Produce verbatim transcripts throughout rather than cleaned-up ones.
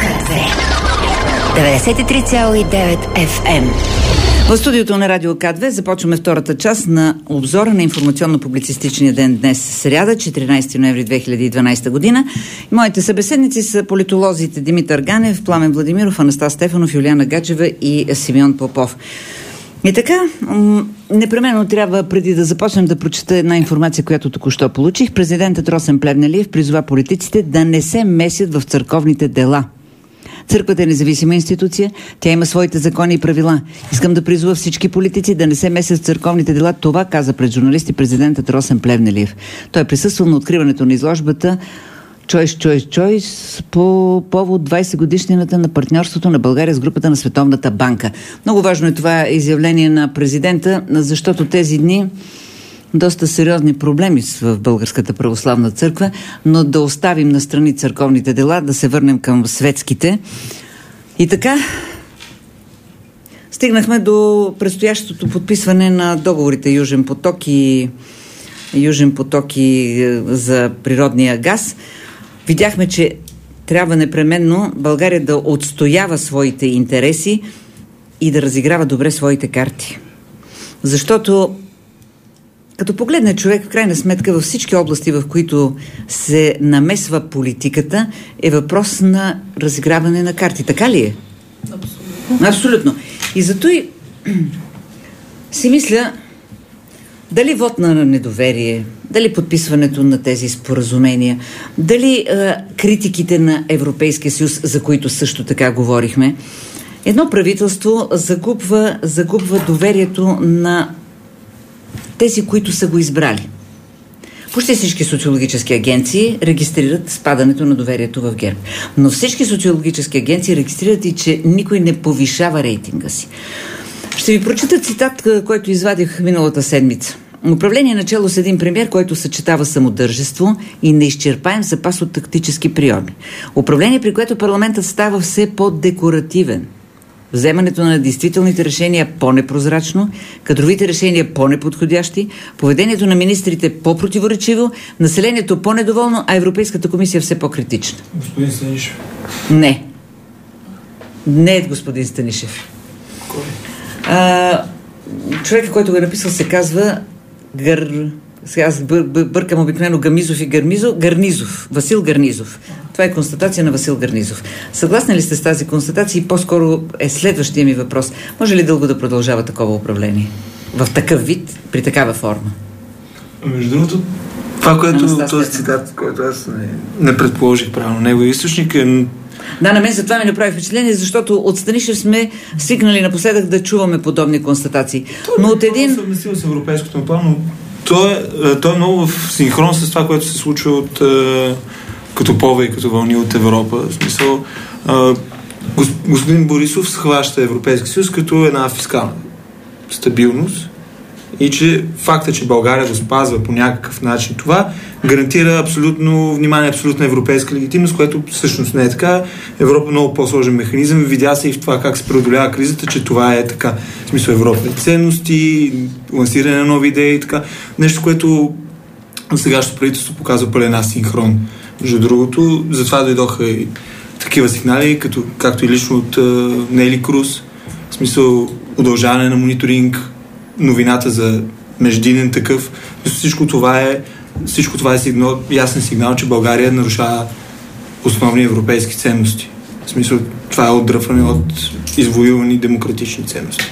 деветдесет и три цяло и девет Еф Ем. В студиото на Радио К две започваме втората част на обзора на информационно-публицистичния ден днес, сряда, четиринайсети ноември две хиляди и дванайсета година. Моите събеседници са политолозите Димитър Ганев, Пламен Владимиров, Анастас Стефанов, Юлиана Гачева и Симеон Попов. И така, м- непременно трябва, преди да започнем, да прочета една информация, която току-що получих. Президентът Росен Плевнелиев призова политиците да не се месят в църковните дела. Църквата е независима институция, тя има своите закони и правила. Искам да призова всички политици да не се месят в църковните дела. Това каза пред журналисти президентът Росен Плевнелиев. Той е присъствал на откриването на изложбата Choice, Choice, Choice по повод двайсет годишнината на партньорството на България с групата на Световната банка. Много важно е това изявление на президента, защото тези дни доста сериозни проблеми в Българската православна църква, но да оставим настрани църковните дела, да се върнем към светските. И така стигнахме до предстоящото подписване на договорите Южен поток и Южен поток и за природния газ. Видяхме, че трябва непременно България да отстоява своите интереси и да разиграва добре своите карти. Защото като погледне човек, в крайна сметка, във всички области, в които се намесва политиката, е въпрос на разиграване на карти. Така ли е? Абсолютно. Абсолютно. И зато и си мисля, дали вод на недоверие, дали подписването на тези споразумения, дали е, критиките на Европейския съюз, за които също така говорихме, едно правителство загубва, загубва доверието на тези, които са го избрали. Почти всички социологически агенции регистрират спадането на доверието в ГЕРБ. Но всички социологически агенции регистрират и, че никой не повишава рейтинга си. Ще ви прочита цитат, който извадих миналата седмица. Управление начало с един премиер, който съчетава самодържество и неизчерпаем запас от тактически приеми. Управление, при което парламентът става все по-декоративен. Вземането на действителните решения по-непрозрачно, кадровите решения по-неподходящи, поведението на министрите по-противоречиво, населението по-недоволно, а Европейската комисия все по-критична. Господин Станишев. Не. Не е господин Станишев. Кой? А, човекът, който го е написал, се казва Гър... Сега аз бър, бър, бъркам обикновено Гамизов и Гърмизов. Гарнизов. Васил Гарнизов. Това е констатация на Васил Гарнизов. Съгласни ли сте с тази констатация? И по-скоро е следващия ми въпрос. Може ли дълго да продължава такова управление? В такъв вид, при такава форма? Между другото, това, което този цитат, който аз не, не предположих правилно, него източник е... Да, на мен за това ми направи впечатление, защото от Станишев сме свикнали напоследък да чуваме подобни констатации. Той но е от един... съвместил с европейското му план, но той е, той е много в синхрон с това, което се случва от е, като пове и като вълни от Европа. В смисъл, е, господин Борисов схваща Европейски съюз като една фискална стабилност и че факта, че България го спазва по някакъв начин, това гарантира абсолютно внимание, абсолютна европейска легитимност, което всъщност не е така. Европа е много по-сложен механизъм. Видя се и в това как се преодолява кризата, че това е така. В смисъл Европа е ценности, лансиране на нови идеи и така. Нещо, което сегашното правителство показва пълен асинхрон. Между другото, затова дойдоха и такива сигнали, като, както и лично от uh, Нели Круз. В смисъл удължаване на мониторинг, новината за междинен такъв. Всичко това е Всичко това е сигнал, ясен сигнал, че България нарушава основни европейски ценности. В смисъл, това е отдръпване от извоювани демократични ценности.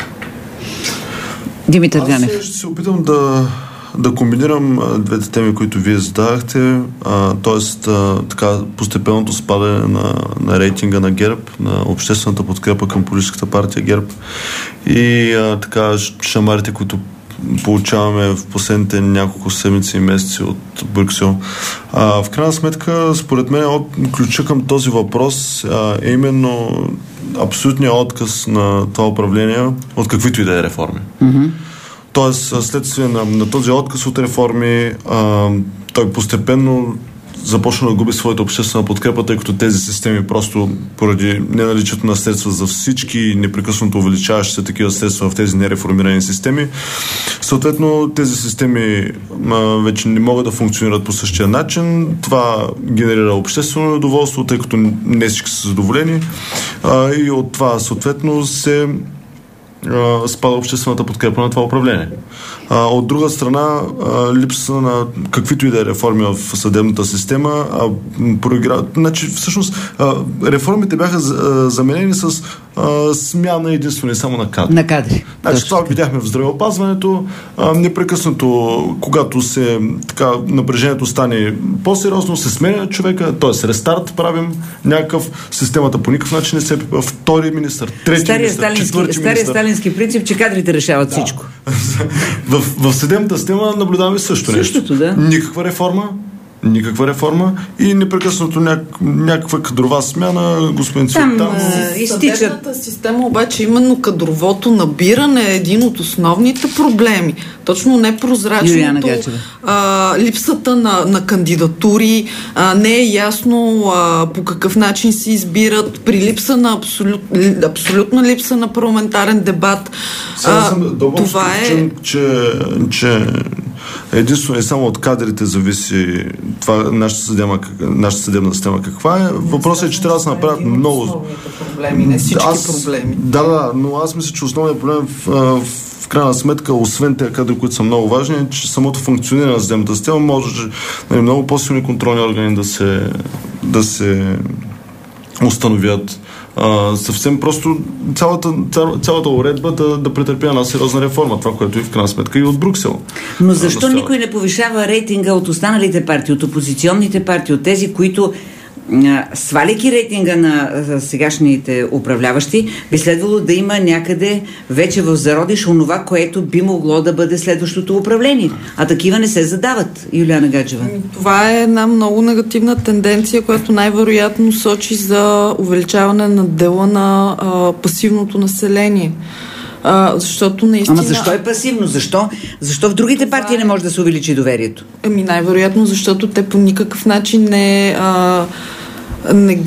Димитър Ганев. Аз ще се опитам да, да комбинирам а, двете теми, които вие зададахте, т.е. така постепенното спадане на, на рейтинга на ГЕРБ, на обществената подкрепа към политическата партия ГЕРБ и а, така шамарите, които получаваме в последните няколко седмици и месеци от Брюксел. А, в крайна сметка, според мен, от ключа към този въпрос а, е именно абсолютният отказ на това управление от каквито и да е реформи. Mm-hmm. Тоест, следствие на, на този отказ от реформи, а, той постепенно започна да губи своята обществена подкрепа, тъй като тези системи просто поради неналичието на средства за всички, непрекъснато увеличаващи се такива средства в тези нереформирани системи, съответно тези системи а, вече не могат да функционират по същия начин. Това генерира обществено недоволство, тъй като не всички са задоволени, а, и от това съответно се а, спада обществената подкрепа на това управление. А, от друга страна, а, липса на каквито и да е реформи в съдебната система, а, проигра... значи, всъщност, а, реформите бяха за, заменени с а, смяна единствено и само на кадри. На кадри. Значи, това видяхме в здравеопазването. А, непрекъснато, когато се така, напрежението стане по-сериозно, се сменя човека, т.е. рестарт правим някакъв, системата по никакъв начин не се... Втори министър, трети Стария министър, сталински, четвърти стария министър. сталински принцип, че кадрите решават да. всичко. В, в съдебната система наблюдаваме също Същото, нещо. Да. Никаква реформа, никаква реформа и непрекъснато няк, някаква кадрова смяна, господин Цветан. Там а, изтичат. Съдебната система обаче именно кадровото набиране е един от основните проблеми. Точно непрозрачното, а, липсата на, на кандидатури, а, не е ясно а, по какъв начин се избират, при липса на абсолют, абсолютна липса на парламентарен дебат. Сега съм това е... че, че единствено и само от кадрите зависи това, нашата, съдема, нашата съдебна система каква е. Въпросът е, че трябва да се направят много... проблеми, не всички аз, проблеми. Да, да, но аз мисля, че основният проблем в, в крайна сметка, освен тези кадри, които са много важни, е, че самото функциониране на съдебната система може нали, много по-силни контролни органи да се, да се установят. Uh, съвсем просто цялата, цял, цялата уредба да, да претърпи една сериозна реформа, това, което и в крайна сметка и от Брюксел. Но защо uh, никой не повишава рейтинга от останалите партии, от опозиционните партии, от тези, които сваляйки рейтинга на сегашните управляващи, би следвало да има някъде вече в зародиш онова, което би могло да бъде следващото управление. А такива не се задават, Юлиана Гаджева. Това е една много негативна тенденция, която най-вероятно сочи за увеличаване на дела на а, пасивното население. А, защото наистина... Ама защо е пасивно? Защо? Защо в другите партии не може да се увеличи доверието? Ами най-вероятно, защото те по никакъв начин не... А, не,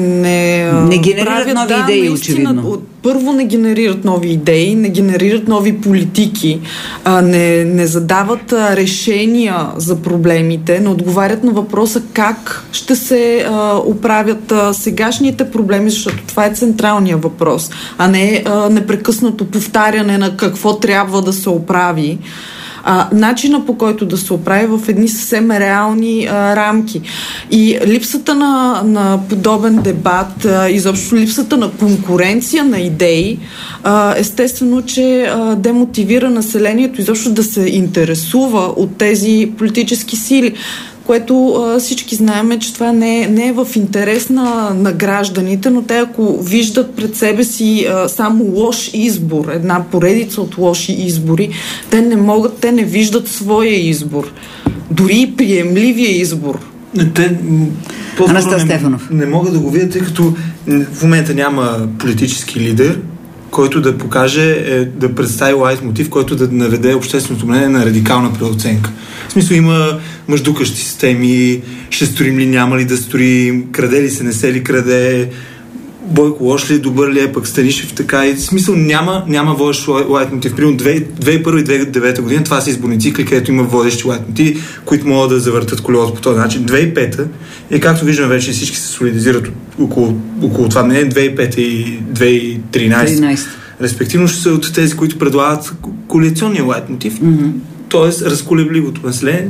не, не генерират правят, нови да, идеи, наистина, очевидно. Първо не генерират нови идеи, не генерират нови политики, а, не, не задават а, решения за проблемите, не отговарят на въпроса как ще се а, оправят а, сегашните проблеми, защото това е централният въпрос, а не а, непрекъснато повтаряне на какво трябва да се оправи. А, начина по който да се оправи в едни съвсем реални а, рамки. И липсата на, на подобен дебат, а, изобщо липсата на конкуренция на идеи, а, естествено, че а, демотивира населението изобщо да се интересува от тези политически сили, което а, всички знаем, че това не е, не е в интерес на, на гражданите, но те ако виждат пред себе си а, само лош избор, една поредица от лоши избори, те не могат, те не виждат своя избор. Дори и приемливия избор. Те Анастас Стефанов. Не, не могат да го видят, тъй като в момента няма политически лидер, който да покаже, е, да представи лайт мотив, който да наведе общественото мнение на радикална преоценка. В смисъл има мъждукащи системи, ще строим ли, няма ли да строим, краде ли се, не се ли краде, Бойко лош ли, добър ли е, пък Станишев така и в смисъл няма, няма водещ лайт мотив. Примерно две хиляди и първа и две хиляди и девета година това са изборни цикли, където има водещи лайт мотиви, които могат да завъртат колелото по този начин. две хиляди и пета и както виждаме вече всички се солидизират около, около това мнение, две хиляди и пета и две хиляди и тринадесета. Респективно ще са от тези, които предлагат коалиционния лайт мотив, mm-hmm. т.е. разколебливото население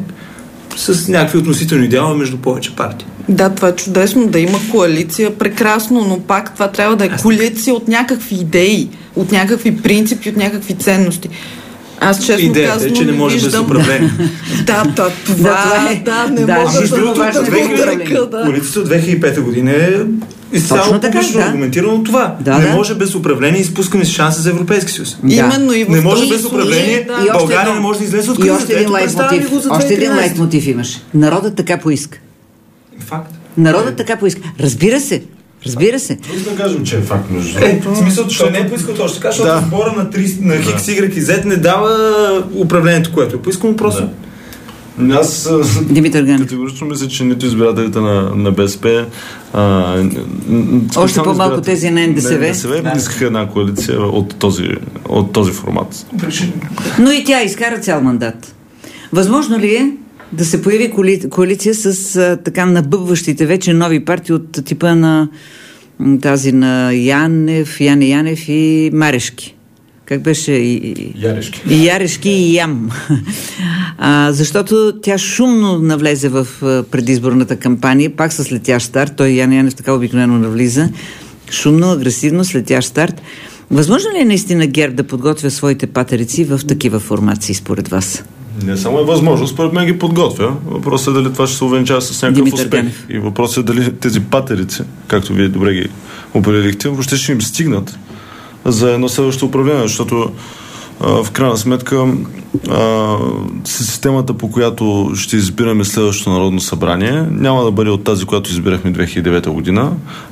с някакви относителни дела между повече партии. Да, това е чудесно, да има коалиция, прекрасно, но пак това трябва да е коалиция от някакви идеи, от някакви принципи, от някакви ценности. Аз честно идеята казвам, е, че не може виждам... без управление. да, да, това е, да, не да, може да да го ръка, да. Коалицията от две хиляди и пета година е изцяло публично да. аргументирано това. Да, не да. може без управление, изпускаме си шанса за Европейски съюз. Да. Именно и в не може този без управление, да. България едно, не може да излезе от кризата. кризата. И още един лайт мотив. Още един лайт мотив имаш. Народът така поиска. Факт. Народът така поиска. Разбира се. Разбира се. Трудно да кажем, че е факт между Е, в смисъл, че не е поискал точно така, защото да. сбора на, на Хикс, Y и Z не дава управлението, което е поискано просто. Да. Аз Димитър Ганев. Категорично мисля, че нито избирателите на, на БСП, а, още по-малко тези на Н Д С В, Н Д С В не искаха една коалиция от този, от този формат. Но и тя изкара цял мандат. Възможно ли е да се появи коали... коалиция с а, така набъбващите вече нови партии от типа на тази на Янев, Яне Янев и Марешки? Как беше? И, Ярешки. И Ярешки и Ям. А, защото тя шумно навлезе в предизборната кампания, пак с летящ старт. Той Яне Янев така обикновено навлиза. Шумно, агресивно, с летящ старт. Възможно ли е наистина ГЕРБ да подготвя своите патерици в такива формации, според вас? Не само е възможно, според мен ги подготвя. Въпросът е дали това ще се увенчава с някакъв Димитър успех. Ганев. И въпросът е дали тези патерици, както вие добре ги определихте, въобще ще им стигнат за едно следващо управление, защото а, в крайна сметка а, системата, по която ще избираме следващото Народно събрание, няма да бъде от тази, която избирахме две хиляди и девета година,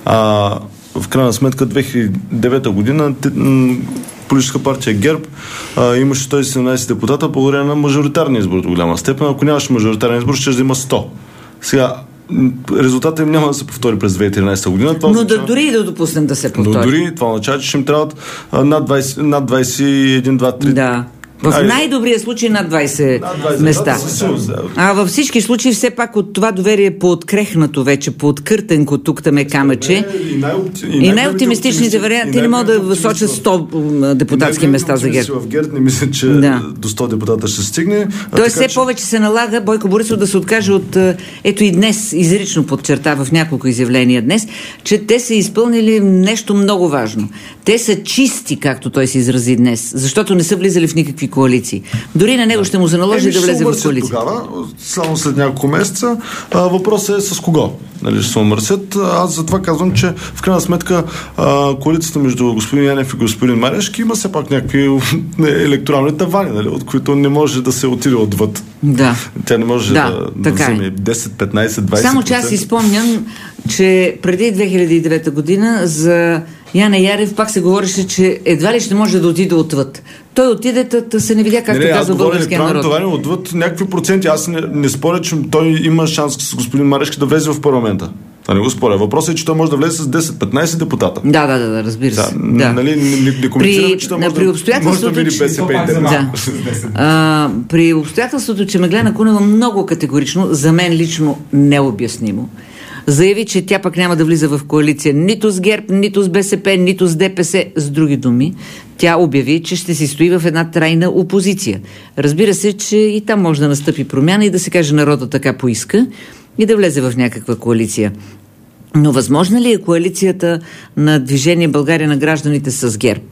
а в крайна сметка две хиляди и девета година политическа партия ГЕРБ а, имаше сто и седемнадесет депутата благодарение на мажоритарния избор до голяма степен. Ако нямаше мажоритарен избор, ще да има сто. Сега, резултатът им няма да се повтори през две хиляди и тринадесета година. Това Но означава... да дори и да допуснем да се повтори. Но дори това означава, че ще им трябват а, над, двайсет, над двайсет и един, два, три. Да. В Айде. най-добрия случай над двайсет, Над двайсет места. Да. А във всички случаи все пак от това доверие е по-открехнато вече, по-откъртенко тук там е камъче. И, най-опти... И, и най-оптимистичните варианти не могат да сочат сто депутатски места за ГЕРБ. В ГЕРБ не мисля, че Да. до сто депутата ще стигне. Тоест все че... повече се налага Бойко Борисов да се откаже от... Ето и днес изрично подчерта в няколко изявления днес, че те са изпълнили нещо много важно. Те са чисти, както той се изрази днес, защото не са влизали в никакви коалиции. Дори на него ще му се наложи Еми, да влезе в коалиция. Тогава, само след няколко месеца, а, въпросът е с кого. Нали, ще се омърсят. Аз затова казвам, че в крайна сметка а, коалицията между господин Янев и господин Марешки има все пак някакви електорални тавани, нали, от които не може да се отиде отвъд. Да. Тя не може да, да, да вземе е. десет, петнайсет, двайсет. Само че аз си спомням, че преди две хиляди и девета година за Яне Ярев пак се говореше, че едва ли ще може да отиде отвъд. Той отиде, да се не видя, както казва българския народ. Това не отвъд някакви проценти. Аз не, не споря, че той има шанс с господин Марешки да влезе в парламента. Това не го споря. Въпросът е, че той може да влезе с десет-петнайсет депутата. Да, да, да, разбира се. Да, да. Нали, не, не коментирам, че той може, при да, може да види БСП и да. а, При обстоятелството, че Меглена Кунева много категорично, за мен лично необяснимо, заяви, че тя пък няма да влиза в коалиция нито с ГЕРБ, нито с БСП, нито с Д П С. С други думи, тя обяви, че ще си стои в една трайна опозиция. Разбира се, че и там може да настъпи промяна и да се каже народа така поиска и да влезе в някаква коалиция. Но възможна ли е коалицията на Движение България на гражданите с ГЕРБ?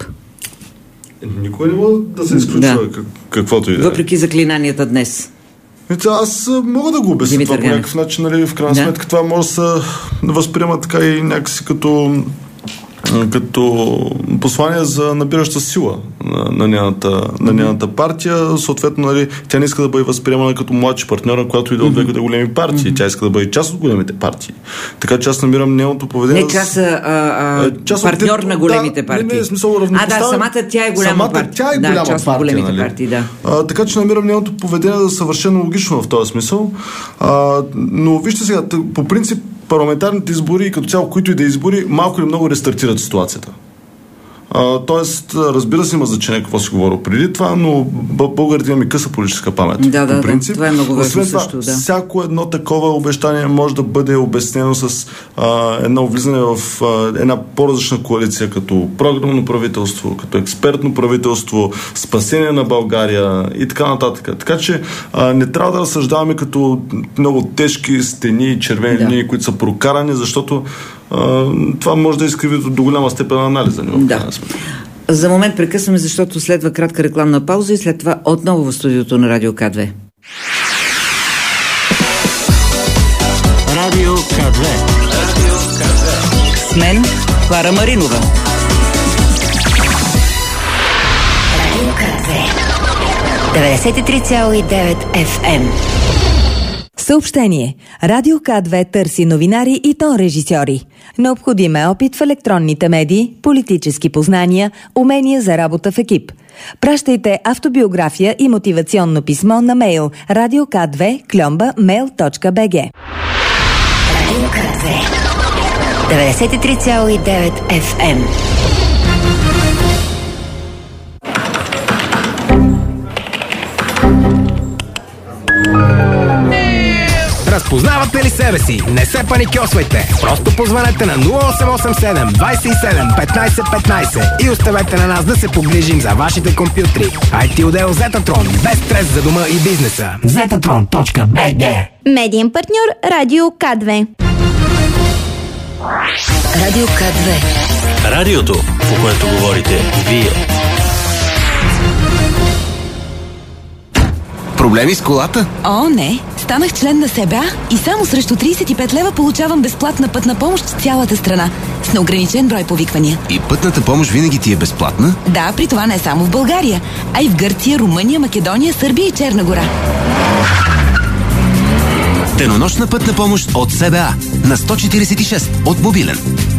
Никой не може да се изключва да. Как, каквото и да е. Въпреки заклинанията днес. Аз мога да го обясня това по някакъв начин, нали, в крайна да. сметка това може да се възприема така и някакси като като послание за набираща сила на, на, нейната, на нейната партия. Съответно, нали, тя не иска да бъде възприемана като младши партньор, която иде от две големи партии. Mm-hmm. Тя иска да бъде част от големите партии. Така че аз намирам нейното поведение... Не част, а, а, част партньор от... на големите да, партии. Не, не, смисъл равнопоставен. А, да, самата тя е голяма самата партия. Тя е да, голяма част партия, от големите нали? партии, да. А, така че намирам нейното поведение да е съвършено логично в този смисъл. А, но вижте сега, по принцип парламентарните избори и като цяло, които и да избори, малко или много рестартират ситуацията. Uh, тоест, разбира се, има значение какво си говорил преди това, но българите имаме къса политическа памет. Да, да, принцип. да, това е много важно също, да. Всяко едно такова обещание може да бъде обяснено с uh, едно влизане в uh, една по-различна коалиция, като програмно правителство, като експертно правителство, спасение на България и така нататък. Така че uh, не трябва да разсъждаваме като много тежки стени, червени да. линии, които са прокарани, защото Uh, това може да изкриви до голяма степен анализа. Да. За момент прекъсваме, защото следва кратка рекламна пауза и след това отново в студиото на Радио К две. Радио К две. Радио К две. С мен Клара Маринова. Радио К две. деветдесет и три цяло и девет Еф Ем. Съобщение. Радио К две търси новинари и тон режисьори. Необходим е опит в електронните медии, политически познания, умения за работа в екип. Пращайте автобиография и мотивационно писмо на мейл радио ка две кльомба мейл точка би джи. Радио К две деветдесет и три цяло и девет еф ем. Разпознавате ли себе си? Не се паникьосвайте! Просто позванете на нула осем осем седем двадесет и седем петнадесет петнадесет и оставете на нас да се погрижим за вашите компютри. ай ти отдел Зетатрон. Без стрес за дома и бизнеса. зетатрон точка би джи. Медиен партньор Радио К две. Радио К две. Радиото, по което говорите вие. Проблеми с колата? О, не! Станах член на СБА и само срещу тридесет и пет лева получавам безплатна пътна помощ в цялата страна. С неограничен брой повиквания. И пътната помощ винаги ти е безплатна? Да, при това не само в България, а и в Гърция, Румъния, Македония, Сърбия и Черна гора. Денонощна пътна помощ от СБА на сто четиридесет и шест от мобилен.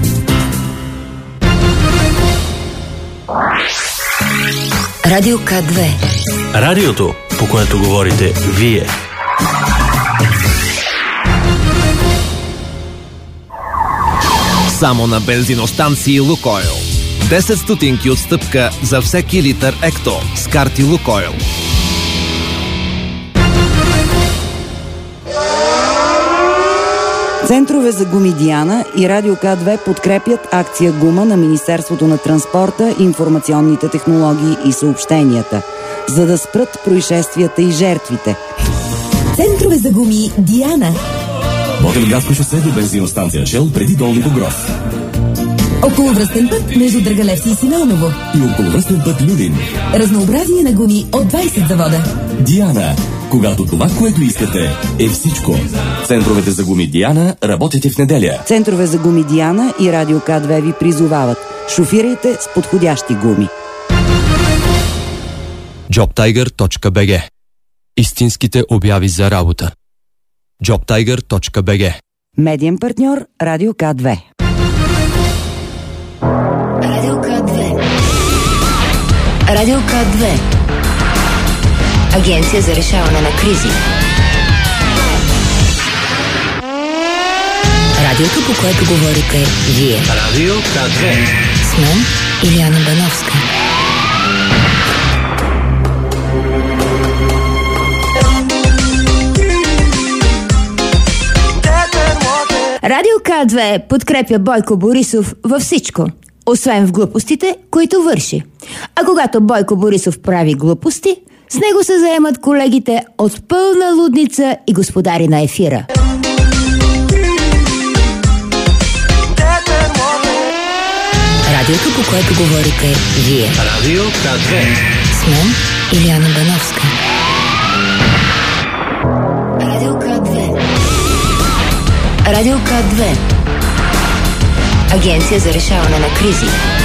Радио К две. Радиото, по което говорите вие. Само на бензиностанции Лукойл. десет стотинки отстъпка за всеки литър Екто с карти Лукойл. Центрове за гуми Диана и Радио К две подкрепят акция Гума на Министерството на транспорта, информационните технологии и съобщенията, за да спрат происшествията и жертвите. Центрове за гуми Диана. Ботевградско шосе до бензиностанция Шел преди Долни Богров. Околовръстен път между Драгалевци и Симеоново. И околовръстен път Люлин. Разнообразие на гуми от двадесет завода. Диана. Когато това, което искате, е всичко. Центровете за гуми Диана работят и в неделя. Центрове за гуми Диана и Радио К две ви призовават. Шофирайте с подходящи гуми. джоб тайгър точка би джи. Истинските обяви за работа. джоб тайгър точка би джи. Медиен партньор Радио К две. Радио К две. Радио К две. Агенция за решаване на кризи. Радиото, по което говорите вие. Радио К две. С мен Илияна Бановска. Радио К две подкрепя Бойко Борисов във всичко, освен в глупостите, които върши. А когато Бойко Борисов прави глупости, с него се заемат колегите от Пълна лудница и Господари на ефира. Радиото, по което говорите вие. Радио К две. С мен Илияна Бановска. Радио К две. Радио К две. Агенция за решаване на кризи.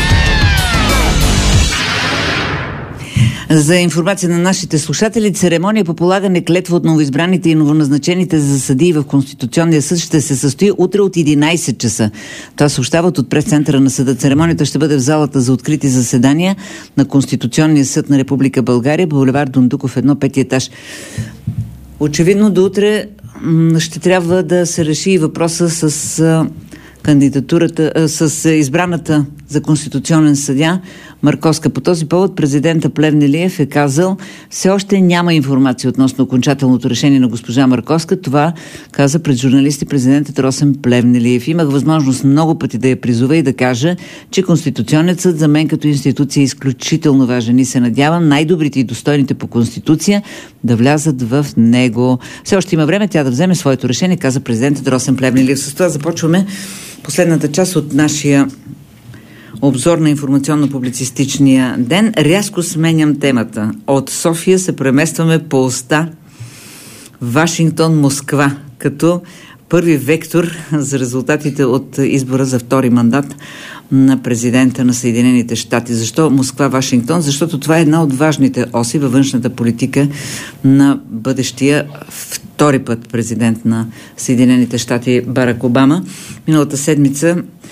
За информация на нашите слушатели, церемония по полагане клетва от новоизбраните и новоназначените за съдии в Конституционния съд ще се състои утре от единадесет часа. Това съобщават от прес-центъра на съда. Церемонията ще бъде в залата за открити заседания на Конституционния съд на Република България, булевард Дондуков едно, пети етаж. Очевидно до утре ще трябва да се реши и въпроса с кандидатурата, с избраната за конституционен съдия Марковска. По този повод президента Плевнелиев е казал: все още няма информация относно окончателното решение на госпожа Марковска. Това каза пред журналисти президентът Росен Плевнелиев. Имах възможност много пъти да я призова и да кажа, че Конституционният съд за мен като институция е изключително важен и се надявам най-добрите и достойните по Конституция да влязат в него. Все още има време тя да вземе своето решение, каза президентът Росен Плевнелиев. С това започваме последната част от нашия обзор на информационно-публицистичния ден. Рязко сменям темата. От София се преместваме по оста Вашингтон, Москва, като първи вектор за резултатите от избора за втори мандат на президента на Съединените щати. Защо Москва, Вашингтон? Защото това е една от важните оси във външната политика на бъдещия втори път президент на Съединените щати Барак Обама. Миналата седмица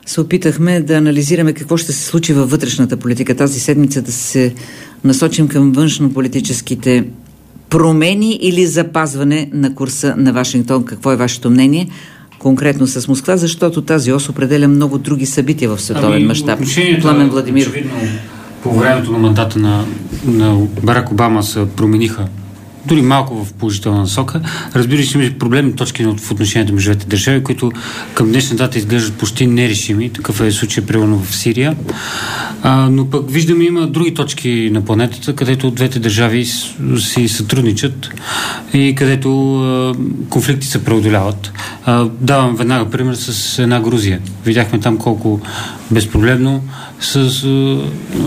се опитахме да анализираме какво ще се случи във вътрешната политика. Тази седмица да се насочим към външно-политическите промени или запазване на курса на Вашингтон. Какво е вашето мнение? Конкретно с Москва, защото тази ос определя много други събития в световен ами, мащаб. Пламен Владимиров. Очевидно, по времето на мандата на, на Барак Обама се промениха дори малко в положителна насока. Разбира се, има проблемни точки в отношението между двете държави, които към днешна дата изглеждат почти нерешими. Такъв е случай, примерно в Сирия. А, но пък виждаме, има други точки на планетата, където двете държави си сътрудничат и където а, конфликти се преодоляват. А, давам веднага пример с една Грузия. Видяхме там колко безпроблемно с... А,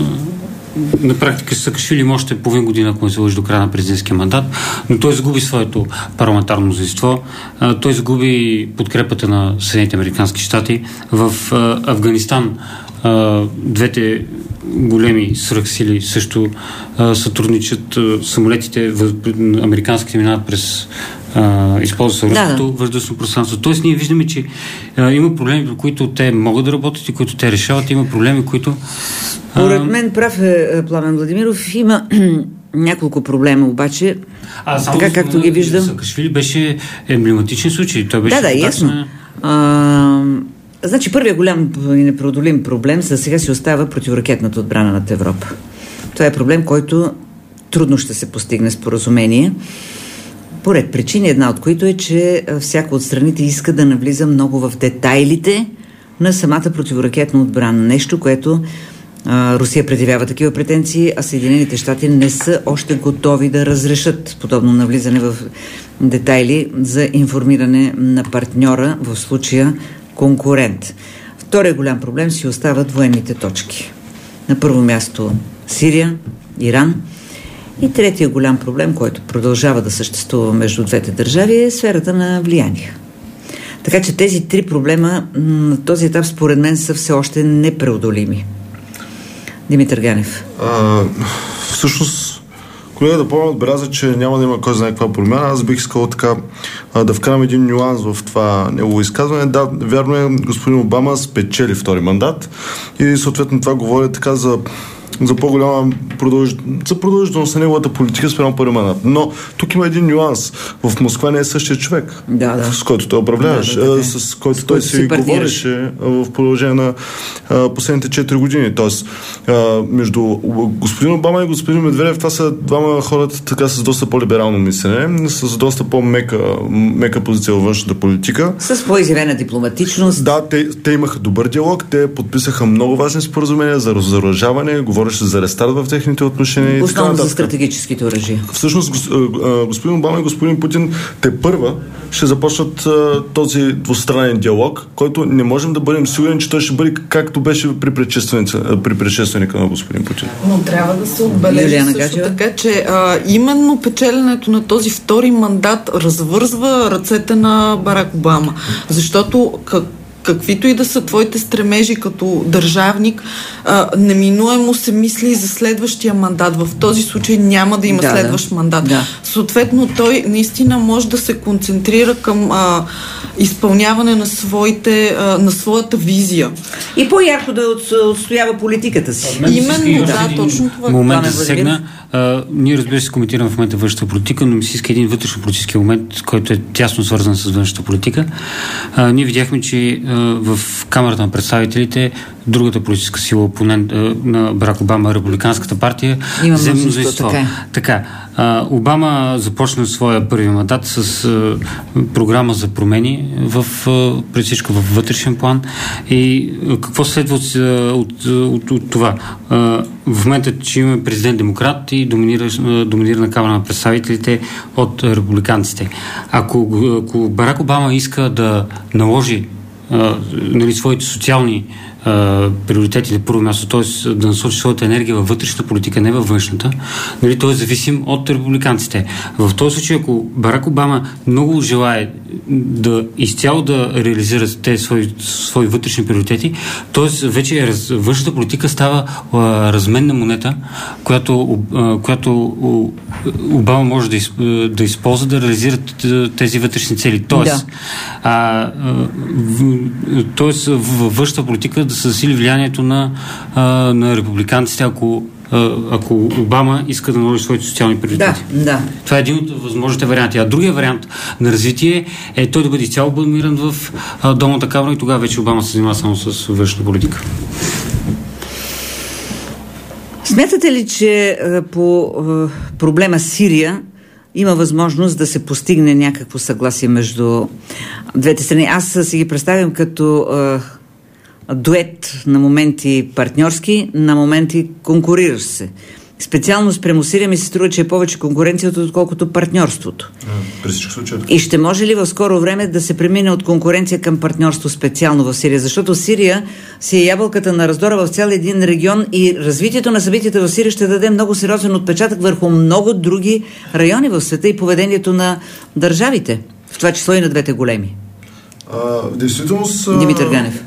на практика Саакашвили има още половин година, ако не се лъжи, до края на президентския мандат, но той загуби своето парламентарно мнозинство. Той загуби подкрепата на Съединените американски щати. В Афганистан двете големи свръхсили също сътрудничат. Самолетите американските минават през Uh, използва се руското да, да. въздушно пространство. Тоест ние виждаме, че uh, има проблеми, при които те могат да работят и които те решават. Има проблеми, които... Uh... Поред мен прав е Пламен Владимиров. Има няколко проблема, обаче а, така да както ги виждам... Саакашвили беше емблематичен случай. Той беше да, да, ясно. А, значи първият голям и непреодолим проблем за сега си остава противоракетната отбрана над Европа. Това е проблем, който трудно ще се постигне споразумение. Поред причини, една от които е, че всяка от страните иска да навлиза много в детайлите на самата противоракетна отбрана. Нещо, което а, Русия предявява такива претенции, а Съединените щати не са още готови да разрешат подобно навлизане в детайли за информиране на партньора, в случая конкурент. Вторият голям проблем си остават военните точки. На първо място Сирия, Иран. И третия голям проблем, който продължава да съществува между двете държави, е сферата на влияние. Така че тези три проблема на този етап според мен са все още непреодолими. Димитър Ганев. А, всъщност, колега да помня отбеляза, че няма да има кой знае каква промяна. Аз бих искал така а, да вкарам един нюанс в това негово изказване. Да, вярно е, господин Обама спечели втори мандат и съответно това говори така за за по-голяма продълж... за продължителност на неговата политика спрямо първи мандат. Но тук има един нюанс. В Москва не е същия човек, да, да. с който той управляваш, да, да, да. с който с той си говореше в продължение на а, последните четири години. Тоест, а, между господин Обама и господин Медведев, това са двама хора така с доста по-либерално мислене, с доста по-мека мека позиция във външната политика. С по-изявена дипломатичност. Да, те, те имаха добър диалог, те подписаха много важни споразумения за разоръжаване, говореше за рестарт в техните отношения. Основно за стратегическите оръжия. Всъщност, господин Обама и господин Путин те първа ще започнат този двустранен диалог, който не можем да бъдем сигурни, че той ще бъде както беше при предшественика, при предшественика на господин Путин. Но трябва да се отбележи също така, че а, именно печеленето на този втори мандат развързва ръцете на Барак Обама. Защото как каквито и да са твоите стремежи като държавник, а, неминуемо се мисли за следващия мандат. В този случай няма да има да, следващ да. мандат. Да. Съответно, той наистина може да се концентрира към а, изпълняване на, своите, а, на своята визия. И по-ярко да отстоява политиката си. Именно, да, точно това. Момент да засегна. Uh, ние, разбира се, коментираме в момента външната политика, но ми се иска един вътрешно-политически момент, който е тясно свързан с външната политика. Uh, ние видяхме, че uh, в Камерата на представителите другата политическа сила, опонент uh, на Барак Обама, Републиканската партия, взе мнозинство. Така. така uh, Обама започна своя първи мандат с uh, програма за промени в, uh, пред всичко в вътрешен план. И uh, какво следва от, от, от, от това? Uh, в момента, че имаме президент демократ и доминира, доминирана Камера на представителите от републиканците. Ако, ако Барак Обама иска да наложи а, нали, своите социални а, приоритети на първо място, т.е. да насочи своята енергия във вътрешната политика, не във външната, нали, той е зависим от републиканците. В този случай, ако Барак Обама много желае да изцяло да реализира тези свои, свои вътрешни приоритети, т.е. вече раз, външната политика става а, разменна монета, която, а, която Обама може да, из, да използва да реализира тези вътрешни цели. Тоест, да. а, а, Тоест, във външната политика да се засили влиянието на, а, на републиканците, ако, а, ако Обама иска да наложи своите социални приоритети. Да, да. Това е един от възможните варианти. А другия вариант на развитие е той да бъде изцяло бламиран в а, долната камера и тогава вече Обама се занимава само с външна политика. Смятате ли, че а, по а, проблема Сирия има възможност да се постигне някакво съгласие между двете страни? Аз си ги представям като а, дует, на моменти партньорски, на моменти конкуриращ се. Специално спрямо Сирия ми се струва, че е повече конкуренцията, отколкото партньорството. При всички случаи. И ще може ли в скоро време да се премине от конкуренция към партньорство специално в Сирия? Защото Сирия си е ябълката на раздора в цял един регион и развитието на събитията в Сирия ще даде много сериозен отпечатък върху много други райони в света и поведението на държавите, в това число и на двете големи. А, в действителност... Димитър Ганев.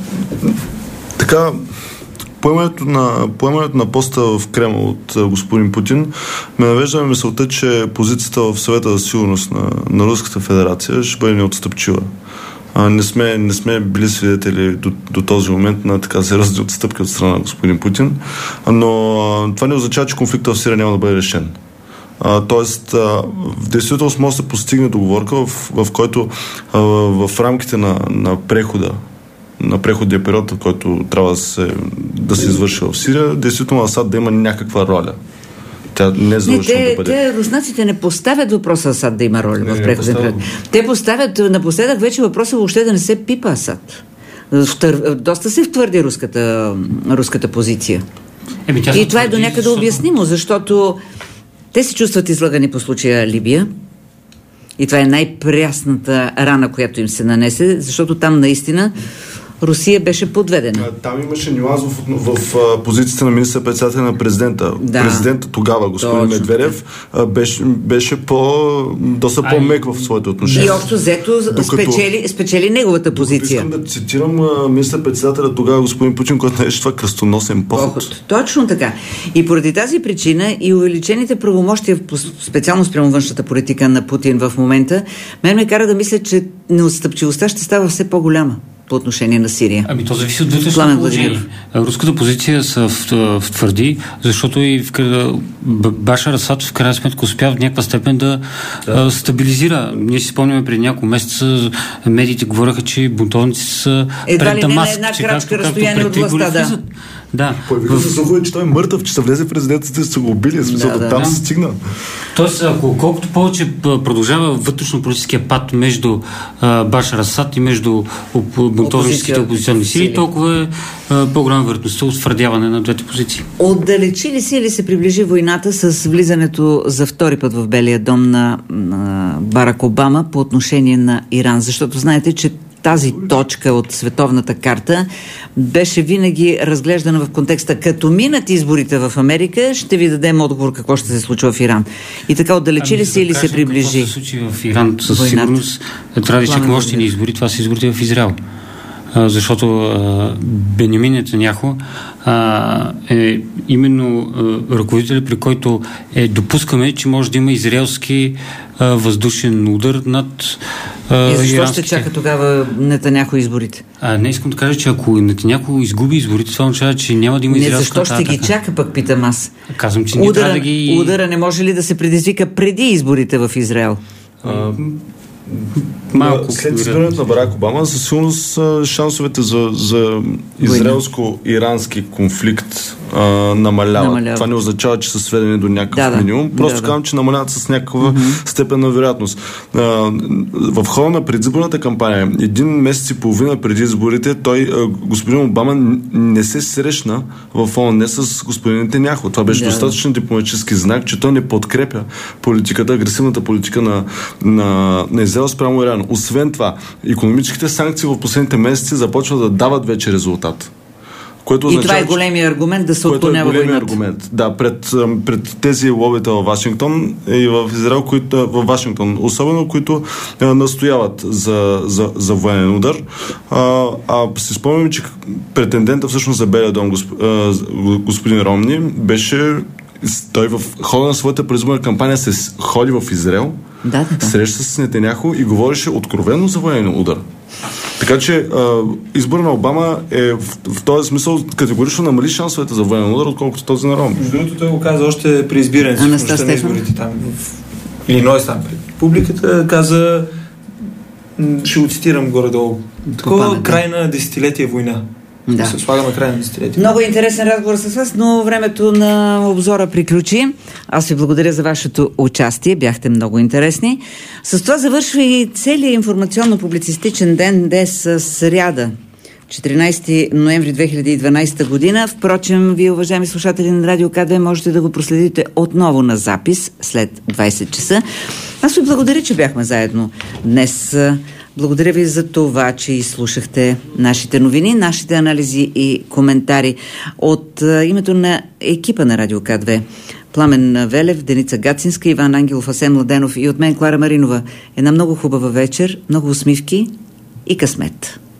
Така... Поемането на, поемането на поста в Кремъл от а, господин Путин ме навежда на мисълта, че позицията в Съвета за сигурност на, на Руската федерация ще бъде неотстъпчива. А, не, сме, не сме били свидетели до, до този момент на така сериозни отстъпки от страна на господин Путин, но а, това не означава, че конфликта в Сирия няма да бъде решен. А, тоест, а, в действителност може да се постигне договорка, в, в който а, в рамките на, на прехода на преходния период, в който трябва да се, да се извърши в Сирия, действително Асад да има някаква роля. Тя не е задължително да бъде. Те, руснаците не поставят въпроса Асад да има роля не, в преходния период. Те поставят напоследък вече въпроса въобще да не се пипа Асад. Втър... Доста се втвърди руската, руската позиция. Еми, и това е до някъде защото... обяснимо, защото те се чувстват излагани по случая Либия. И това е най-прясната рана, която им се нанесе, защото там наистина Русия беше подведена. Там имаше нюанс в, в, в позицията на министър-председателя на президента. Да. Президента тогава, господин Точно. Медведев, беше, беше по, доста Ай. по-мек в своите отношения. И общо взето докато, спечели, спечели неговата позиция. Искам да цитирам министър-председателя тогава, господин Путин, който нарече това кръстоносен поход. поход. Точно така. И поради тази причина и увеличените правомощия, специално спрямо външната политика на Путин в момента, мен ме кара да мисля, че неотстъпчивостта ще става все по-голяма по отношение на Сирия. Ами то зависи от вътрешното положение. Руската позиция са в, в твърди, защото и в, Башар Асад в крайна сметка успя в някаква степен да, да. А, стабилизира. Ние си спомняме преди няколко месеца медиите говореха, че бунтовници са едва ли не на една крачка разстояние от властта, да. Да. Появиха се слухове, че той е мъртъв, че са влезе президентите, са го убили, смисъл, да, там да. се стигна. Тоест, ако колкото повече продължава вътрешно-политическия пат между а, Башар Асад и между бунтовническите опозиционни сили, толкова е а, по-голяма вероятността от твърдяване на двете позиции. Отдалечи ли си или се приближи войната с влизането за втори път в Белия дом на, на Барак Обама по отношение на Иран? Защото знаете, че тази точка от световната карта беше винаги разглеждана в контекста като минат изборите в Америка, ще ви дадем отговор какво ще се случва в Иран. И така отдалечи ли се или се приближи? Какво се случи в Иран със сигурност трябва да чакаме още ни избори. Това са изборите в Израел. А, защото а, Бенямин Нетаняху а, е именно а, ръководител, при който е допускаме, че може да има израелски а, въздушен удар над а, и защо иранските. ще чака тогава Нетаняху изборите? А, не искам да кажа, че ако Нетаняху изгуби изборите, това означава, че няма да има израелска атака. Не, защо ще ги чака, пък питам аз. Казвам, че не трябва да ги... Удара не може ли да се предизвика преди изборите в Израел? А... Малко, след избирането на Барак Обама, със сигурност шансовете за, за израелско-ирански конфликт а, намаляват. Намалява. Това не означава, че са сведени до някакъв да, минимум. Да. Просто да, казвам, да. че намаляват с някаква mm-hmm. степен на вероятност. А, в хода на предизборната кампания, един месец и половина преди изборите, той, а, господин Обама, не се срещна в ООН с господин Нетаняху. Това беше да. достатъчно дипломатически знак, че той не подкрепя политиката, агресивната политика на, на, на Израел спрямо Иран. Освен това, икономическите санкции в последните месеци започват да дават вече резултат. Което и това е големия аргумент да се отклонява войната. Аргумент. Да, пред, пред тези лобита в Вашингтон и в Израел, които, в Вашингтон, особено, които а, настояват за, за, за военен удар. А, а си спомням, че претендента всъщност за Белия дом, госп, а, господин Ромни, беше той в хода на своята предизборна кампания се ходи в Израел, да, да, да. среща с Нетаняху и говореше откровено за военен удар. Така че а, избор на Обама е в, в този смисъл категорично намали шансовете за военен удар, отколкото този на Ромни. Между другото, той го каза още при избирането на изборите там в Илинойс, там пред публиката, каза, ще го цитирам горе-долу, такова край на десетилетие война. Да. Се слагаме край на десетилетие. Много интересен разговор с вас, но времето на обзора приключи. Аз ви благодаря за вашето участие. Бяхте много интересни. С това завършва и целият информационно-публицистичен ден днес сряда, четиринайсети ноември две хиляди и дванайсета година. Впрочем, вие, уважаеми слушатели на Радио К две, можете да го проследите отново на запис след двайсет часа. Аз ви благодаря, че бяхме заедно днес. Благодаря ви за това, че изслушахте нашите новини, нашите анализи и коментари. От а, името на екипа на Радио К две, Пламен Велев, Деница Гацинска, Иван Ангелов, Асен Младенов и от мен Клара Маринова. Една много хубава вечер, много усмивки и късмет.